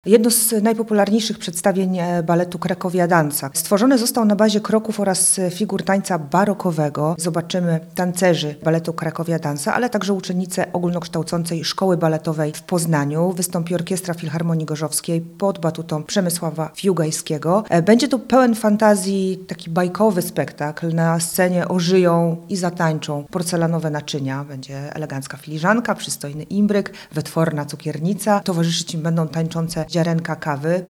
Jedno z najpopularniejszych przedstawień baletu Cracovia Danza. Stworzony został na bazie kroków oraz figur tańca barokowego. Zobaczymy tancerzy baletu Cracovia Danza, ale także uczennice ogólnokształcącej szkoły baletowej w Poznaniu. Wystąpi Orkiestra Filharmonii Gorzowskiej pod batutą Przemysława Fiugajskiego. Będzie to pełen fantazji, taki bajkowy spektakl. Na scenie ożyją i zatańczą porcelanowe naczynia. Będzie elegancka filiżanka, przystojny imbryk, wytworna cukiernica. Towarzyszyć im będą tańczące ziarenka kawy.